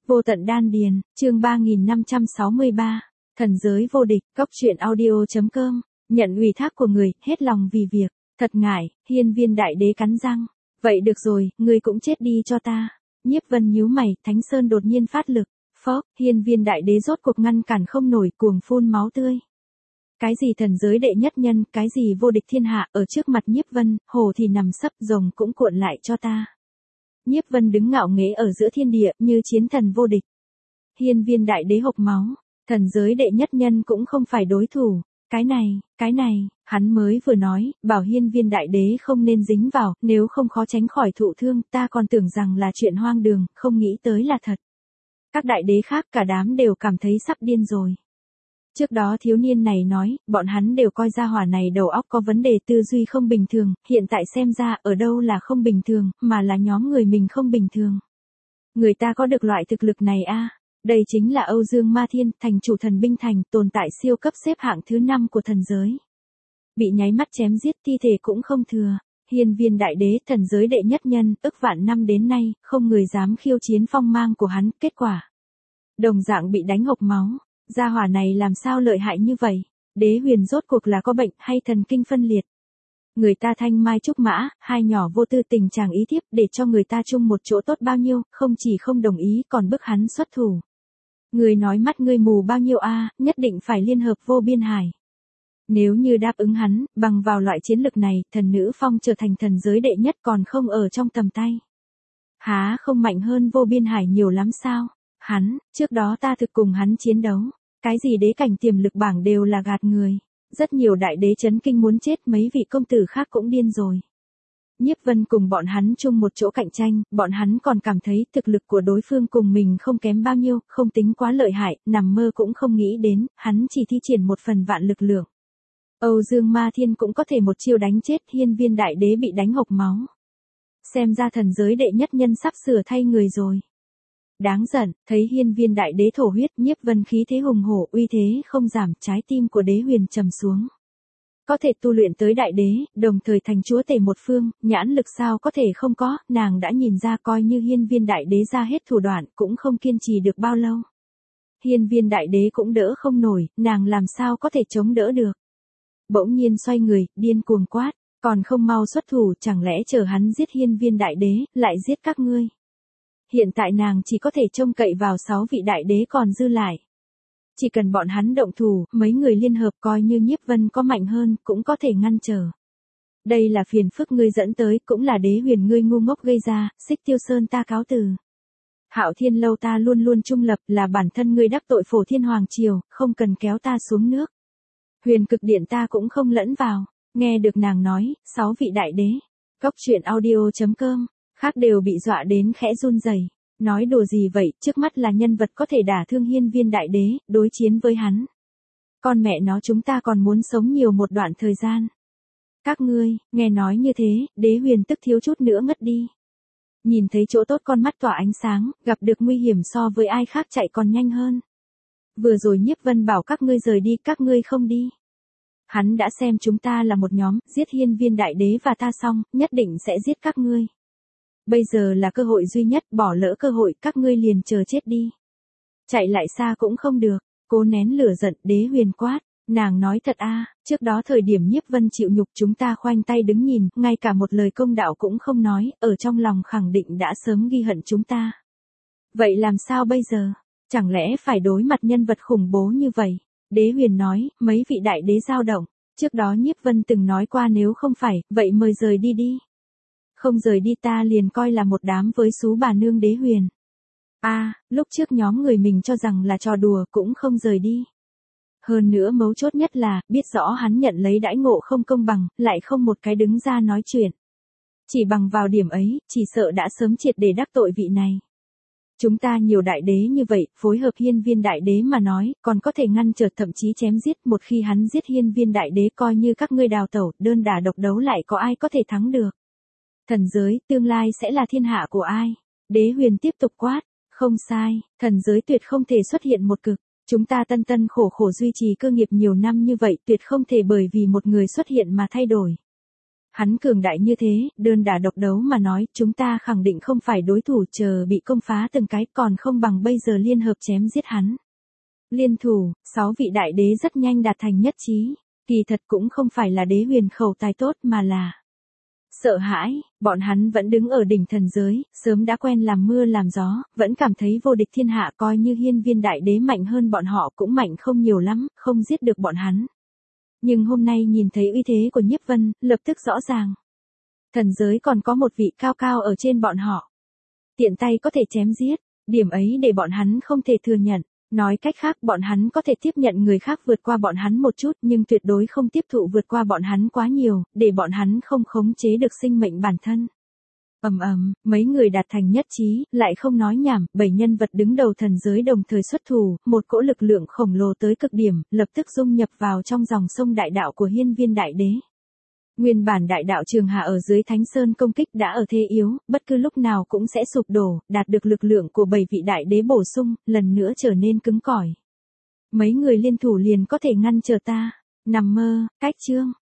Vô tận đan điền, chương 3563, thần giới vô địch, góc truyện audio.com, nhận ủy thác của người, hết lòng vì việc, thật ngại, hiên viên đại đế cắn răng, vậy được rồi, ngươi cũng chết đi cho ta. Nhiếp Vân nhíu mày, Thánh Sơn đột nhiên phát lực, phốc, hiên viên đại đế rốt cuộc ngăn cản không nổi, cuồng phun máu tươi. Cái gì thần giới đệ nhất nhân, cái gì vô địch thiên hạ, ở trước mặt Nhiếp Vân, hổ thì nằm sấp, rồng cũng cuộn lại cho ta. Nhiếp Vân đứng ngạo nghễ ở giữa thiên địa, như chiến thần vô địch. Hiên viên đại đế hộc máu, thần giới đệ nhất nhân cũng không phải đối thủ. Cái này, hắn mới vừa nói, bảo hiên viên đại đế không nên dính vào, nếu không khó tránh khỏi thụ thương, ta còn tưởng rằng là chuyện hoang đường, không nghĩ tới là thật. Các đại đế khác cả đám đều cảm thấy sắp điên rồi. Trước đó thiếu niên này nói, bọn hắn đều coi ra hỏa này đầu óc có vấn đề, tư duy không bình thường, hiện tại xem ra ở đâu là không bình thường, mà là nhóm người mình không bình thường. Người ta có được loại thực lực này a, đây chính là Âu Dương Ma Thiên, thành chủ thần binh thành, tồn tại siêu cấp xếp hạng thứ 5 của thần giới. Bị nháy mắt chém giết, thi thể cũng không thừa. Hiên viên đại đế, thần giới đệ nhất nhân, ức vạn năm đến nay, không người dám khiêu chiến phong mang của hắn, kết quả đồng dạng bị đánh hộc máu. Gia hỏa này làm sao lợi hại như vậy? Đế huyền rốt cuộc là có bệnh hay thần kinh phân liệt? Người ta thanh mai trúc mã, hai nhỏ vô tư tình chàng ý thiếp để cho người ta chung một chỗ tốt bao nhiêu, không chỉ không đồng ý còn bức hắn xuất thủ. Người nói mắt ngươi mù bao nhiêu a, nhất định phải liên hợp vô biên hải. Nếu như đáp ứng hắn, bằng vào loại chiến lực này, thần nữ phong trở thành thần giới đệ nhất còn không ở trong tầm tay. Há không mạnh hơn vô biên hải nhiều lắm sao? Hắn, trước đó ta thực cùng hắn chiến đấu. Cái gì đế cảnh tiềm lực bảng đều là gạt người. Rất nhiều đại đế chấn kinh muốn chết, mấy vị công tử khác cũng điên rồi. Nhiếp Vân cùng bọn hắn chung một chỗ cạnh tranh, bọn hắn còn cảm thấy thực lực của đối phương cùng mình không kém bao nhiêu, không tính quá lợi hại, nằm mơ cũng không nghĩ đến, hắn chỉ thi triển một phần vạn lực lượng. Âu Dương Ma Thiên cũng có thể một chiêu đánh chết, hiên viên đại đế bị đánh hộc máu. Xem ra thần giới đệ nhất nhân sắp sửa thay người rồi. Đáng giận, thấy hiên viên đại đế thổ huyết, Nhiếp Vân khí thế hùng hổ, uy thế không giảm, trái tim của đế huyền trầm xuống. Có thể tu luyện tới đại đế, đồng thời thành chúa tể một phương, nhãn lực sao có thể không có, nàng đã nhìn ra, coi như hiên viên đại đế ra hết thủ đoạn, cũng không kiên trì được bao lâu. Hiên viên đại đế cũng đỡ không nổi, nàng làm sao có thể chống đỡ được. Bỗng nhiên xoay người, điên cuồng quát, còn không mau xuất thủ, chẳng lẽ chờ hắn giết hiên viên đại đế, lại giết các ngươi. Hiện tại nàng chỉ có thể trông cậy vào 6 vị đại đế còn dư lại. Chỉ cần bọn hắn động thủ, mấy người liên hợp coi như Nhiếp Vân có mạnh hơn, cũng có thể ngăn trở. Đây là phiền phức ngươi dẫn tới, cũng là đế huyền ngươi ngu ngốc gây ra, Xích Tiêu Sơn ta cáo từ. Hạo Thiên Lâu ta luôn luôn trung lập, là bản thân ngươi đắc tội Phổ Thiên Hoàng Triều, không cần kéo ta xuống nước. Huyền Cực Điện ta cũng không lẫn vào. Nghe được nàng nói, 6 vị đại đế. Góc truyện audio.com, khác đều bị dọa đến khẽ run rẩy. Nói đùa gì vậy, trước mắt là nhân vật có thể đả thương hiên viên đại đế, đối chiến với hắn. Con mẹ nó, chúng ta còn muốn sống nhiều một đoạn thời gian. Các ngươi, nghe nói như thế, đế huyền tức thiếu chút nữa ngất đi. Nhìn thấy chỗ tốt con mắt tỏa ánh sáng, gặp được nguy hiểm so với ai khác chạy còn nhanh hơn. Vừa rồi Nhiếp Vân bảo các ngươi rời đi, các ngươi không đi. Hắn đã xem chúng ta là một nhóm, giết hiên viên đại đế và ta xong, nhất định sẽ giết các ngươi. Bây giờ là cơ hội duy nhất, bỏ lỡ cơ hội, các ngươi liền chờ chết đi. Chạy lại xa cũng không được, cố nén lửa giận, đế huyền quát, nàng nói thật a, trước đó thời điểm Nhiếp Vân chịu nhục chúng ta khoanh tay đứng nhìn, ngay cả một lời công đạo cũng không nói, ở trong lòng khẳng định đã sớm ghi hận chúng ta. Vậy làm sao bây giờ? Chẳng lẽ phải đối mặt nhân vật khủng bố như vậy? Đế huyền nói, mấy vị đại đế dao động, trước đó Nhiếp Vân từng nói qua nếu không phải, vậy mời rời đi đi. Không rời đi ta liền coi là một đám với xú bà nương đế huyền. Lúc trước nhóm người mình cho rằng là trò đùa cũng không rời đi. Hơn nữa mấu chốt nhất là, biết rõ hắn nhận lấy đãi ngộ không công bằng, lại không một cái đứng ra nói chuyện. Chỉ bằng vào điểm ấy, chỉ sợ đã sớm triệt để đắc tội vị này. Chúng ta nhiều đại đế như vậy, phối hợp hiên viên đại đế mà nói, còn có thể ngăn trở thậm chí chém giết, một khi hắn giết hiên viên đại đế coi như các ngươi đào tẩu, đơn đả độc đấu lại có ai có thể thắng được. Thần giới, tương lai sẽ là thiên hạ của ai? Đế huyền tiếp tục quát, không sai, thần giới tuyệt không thể xuất hiện một cực. Chúng ta tân khổ khổ duy trì cơ nghiệp nhiều năm như vậy, tuyệt không thể bởi vì một người xuất hiện mà thay đổi. Hắn cường đại như thế, đơn đả độc đấu mà nói, chúng ta khẳng định không phải đối thủ, chờ bị công phá từng cái, còn không bằng bây giờ liên hợp chém giết hắn. Liên thủ, 6 vị đại đế rất nhanh đạt thành nhất trí, kỳ thật cũng không phải là đế huyền khẩu tài tốt mà là sợ hãi, bọn hắn vẫn đứng ở đỉnh thần giới, sớm đã quen làm mưa làm gió, vẫn cảm thấy vô địch thiên hạ, coi như hiên viên đại đế mạnh hơn bọn họ cũng mạnh không nhiều lắm, không giết được bọn hắn. Nhưng hôm nay nhìn thấy uy thế của Nhiếp Vân, lập tức rõ ràng. Thần giới còn có một vị cao cao ở trên bọn họ. Tiện tay có thể chém giết, điểm ấy để bọn hắn không thể thừa nhận. Nói cách khác, bọn hắn có thể tiếp nhận người khác vượt qua bọn hắn một chút, nhưng tuyệt đối không tiếp thụ vượt qua bọn hắn quá nhiều, để bọn hắn không khống chế được sinh mệnh bản thân. Mấy người đạt thành nhất trí, lại không nói nhảm, 7 nhân vật đứng đầu thần giới đồng thời xuất thủ, một cỗ lực lượng khổng lồ tới cực điểm, lập tức dung nhập vào trong dòng sông đại đạo của hiên viên đại đế. Nguyên bản đại đạo trường hạ ở dưới Thánh Sơn công kích đã ở thế yếu, bất cứ lúc nào cũng sẽ sụp đổ, đạt được lực lượng của 7 vị đại đế bổ sung, lần nữa trở nên cứng cỏi. Mấy người liên thủ liền có thể ngăn trở ta. Nằm mơ, cách chương.